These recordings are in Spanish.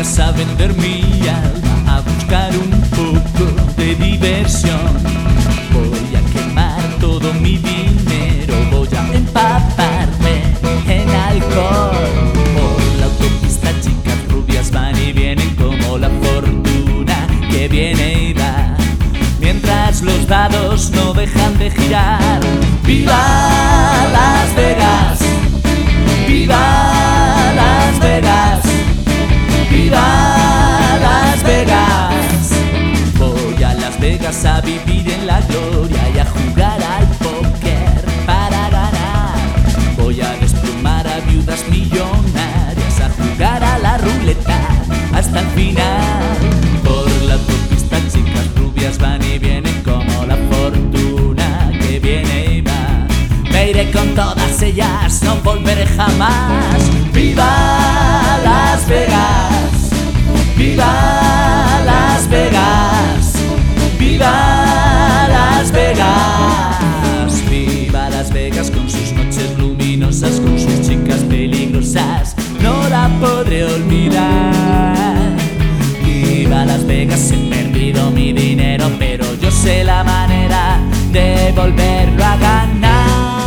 Vegas a vender mi alma, a buscar un poco de diversión. Voy a quemar todo mi dinero, voy a empaparme en alcohol. Por la autopista chicas rubias van y vienen como la fortuna que viene y va, mientras los dados no dejan de girar. ¡Viva Las Vegas! ¡Viva Las Vegas! ¡Viva Las Vegas! Voy a Las Vegas a vivir en la gloria y a jugar al póker para ganar. Voy a desplumar a viudas millonarias, a jugar a la ruleta hasta el final. Por la autopista chicas rubias van y vienen como la fortuna que viene y va. Me iré con todas ellas, no volveré jamás. ¡Viva Las Vegas! ¡Viva Las Vegas! ¡Viva Las Vegas! ¡Viva Las Vegas con sus noches luminosas, con sus chicas peligrosas! No la podré olvidar. ¡Viva Las Vegas! He perdido mi dinero, pero yo sé la manera de volverlo a ganar.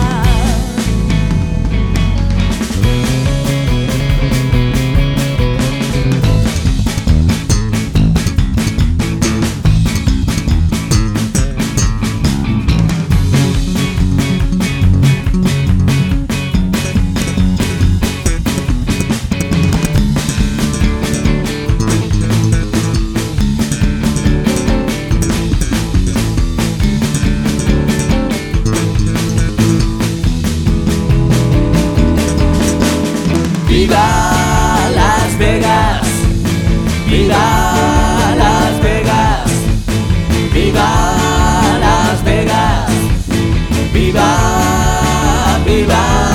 ¡Viva Las Vegas! ¡Viva Las Vegas! ¡Viva Las Vegas! ¡Viva, viva!